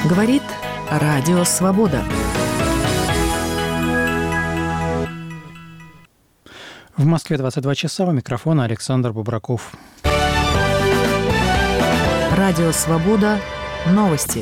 Говорит Радио Свобода. В Москве 22 часа. У микрофона Александр Бубраков. Радио Свобода. Новости.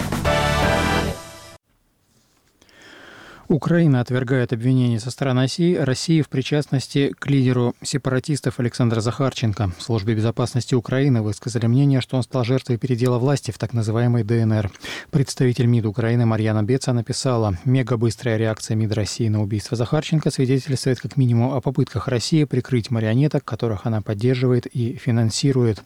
Украина отвергает обвинения со стороны России в причастности к лидеру сепаратистов Александра Захарченко. В Службе безопасности Украины высказали мнение, что он стал жертвой передела власти в так называемой ДНР. Представитель МИД Украины Марьяна Беца написала: «Мегабыстрая реакция МИД России на убийство Захарченко свидетельствует как минимум о попытках России прикрыть марионеток, которых она поддерживает и финансирует».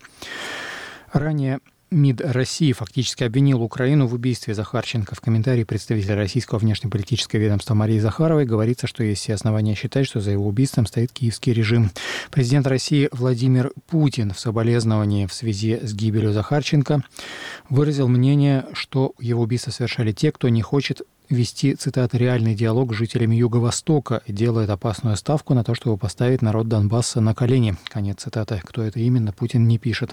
Ранее МИД России фактически обвинил Украину в убийстве Захарченко. В комментарии представителя российского внешнеполитического ведомства Марии Захаровой говорится, что есть все основания считать, что за его убийством стоит киевский режим. Президент России Владимир Путин в соболезновании в связи с гибелью Захарченко выразил мнение, что его убийство совершали те, кто не хочет вести, цитата, «реальный диалог с жителями Юго-Востока и делает опасную ставку на то, чтобы поставить народ Донбасса на колени». Конец цитаты. Кто это именно, Путин не пишет.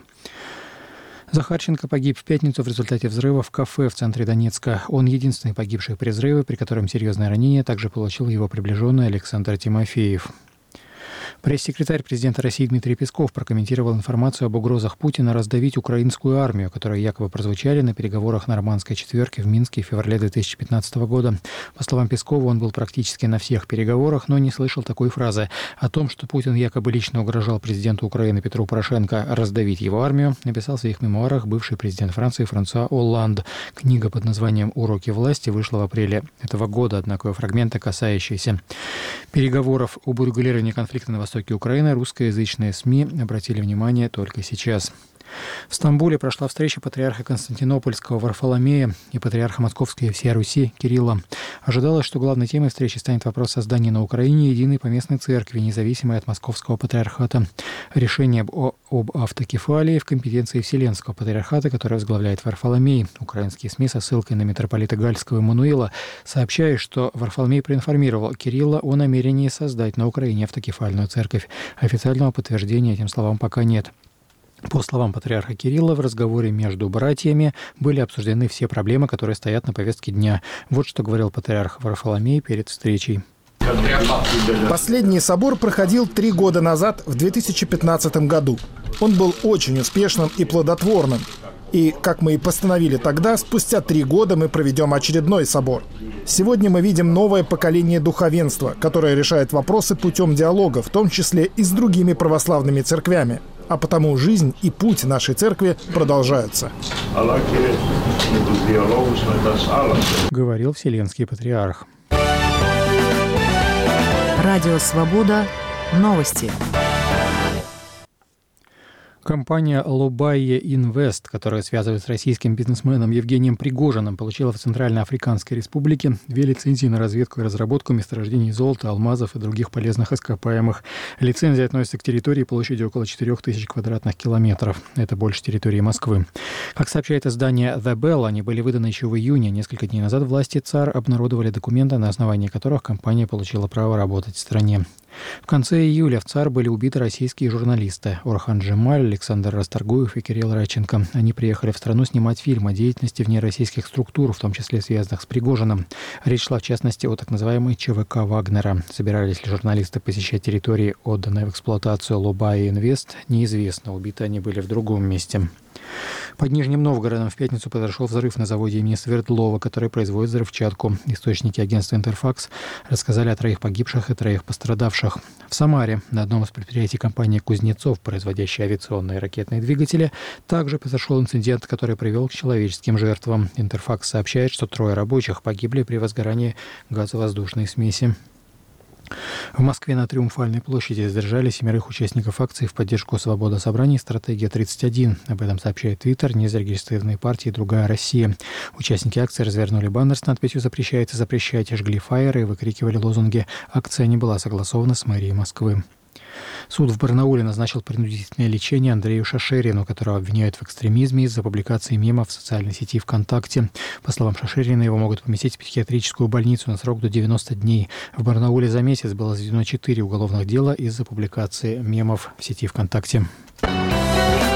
Захарченко погиб в пятницу в результате взрыва в кафе в центре Донецка. Он единственный погибший при взрыве, при котором серьезное ранение также получил его приближенный Александр Тимофеев. Пресс-секретарь президента России Дмитрий Песков прокомментировал информацию об угрозах Путина раздавить украинскую армию, которые якобы прозвучали на переговорах «Нормандской четверки» в Минске в феврале 2015 года. По словам Пескова, он был практически на всех переговорах, но не слышал такой фразы. О том, что Путин якобы лично угрожал президенту Украины Петру Порошенко раздавить его армию, написал в своих мемуарах бывший президент Франции Франсуа Олланд. Книга под названием «Уроки власти» вышла в апреле этого года, однако фрагменты, касающиеся переговоров об урегулировании конфликта на востоке Украины, русскоязычные СМИ обратили внимание только сейчас. В Стамбуле прошла встреча патриарха Константинопольского Варфоломея и патриарха Московской и всей Руси Кирилла. Ожидалось, что главной темой встречи станет вопрос создания на Украине единой поместной церкви, независимой от Московского патриархата. Решение об автокефалии в компетенции Вселенского патриархата, который возглавляет Варфоломей. Украинские СМИ со ссылкой на митрополита Гальского Эммануила сообщают, что Варфоломей проинформировал Кирилла о намерении создать на Украине автокефальную церковь. Официального подтверждения этим словам пока нет. По словам патриарха Кирилла, в разговоре между братьями были обсуждены все проблемы, которые стоят на повестке дня. Вот что говорил патриарх Варфоломей перед встречей. Последний собор проходил 3 года назад, в 2015 году. Он был очень успешным и плодотворным. И, как мы и постановили тогда, спустя 3 года мы проведем очередной собор. Сегодня мы видим новое поколение духовенства, которое решает вопросы путем диалога, в том числе и с другими православными церквями. А потому жизнь и путь нашей церкви продолжаются. Говорил Вселенский патриарх. Радио Свобода. Новости. Компания «Лобайе Инвест», которая связывает с российским бизнесменом Евгением Пригожиным, получила в Центральноафриканской Республике 2 лицензии на разведку и разработку месторождений золота, алмазов и других полезных ископаемых. Лицензия относится к территории площадью около 4000 квадратных километров. Это больше территории Москвы. Как сообщает издание The Bell, они были выданы еще в июне. Несколько дней назад власти ЦАР обнародовали документы, на основании которых компания получила право работать в стране. В конце июля в ЦАР были убиты российские журналисты Орхан Джемаль, Александр Расторгуев и Кирилл Радченко. Они приехали в страну снимать фильм о деятельности внероссийских структур, в том числе связанных с Пригожиным. Речь шла, в частности, о так называемой ЧВК Вагнера. Собирались ли журналисты посещать территории, отданные в эксплуатацию Лобайе Инвест, неизвестно. Убиты они были в другом месте. Под Нижним Новгородом в пятницу произошел взрыв на заводе имени Свердлова, который производит взрывчатку. Источники агентства «Интерфакс» рассказали о 3 погибших и 3 пострадавших. В Самаре на одном из предприятий компании «Кузнецов», производящей авиационные и ракетные двигатели, также произошел инцидент, который привел к человеческим жертвам. «Интерфакс» сообщает, что 3 рабочих погибли при возгорании газовоздушной смеси. В Москве на Триумфальной площади задержали 7 участников акции в поддержку «Свобода собраний. Стратегия-31». Об этом сообщает Твиттер, незарегистрированной партии «Другая Россия». Участники акции развернули баннер с надписью «Запрещается запрещать», жгли фаеры и выкрикивали лозунги. Акция не была согласована с мэрией Москвы. Суд в Барнауле назначил принудительное лечение Андрею Шашерину, которого обвиняют в экстремизме из-за публикации мемов в социальной сети ВКонтакте. По словам Шашерина, его могут поместить в психиатрическую больницу на срок до 90 дней. В Барнауле за месяц было заведено 4 уголовных дела из-за публикации мемов в сети ВКонтакте.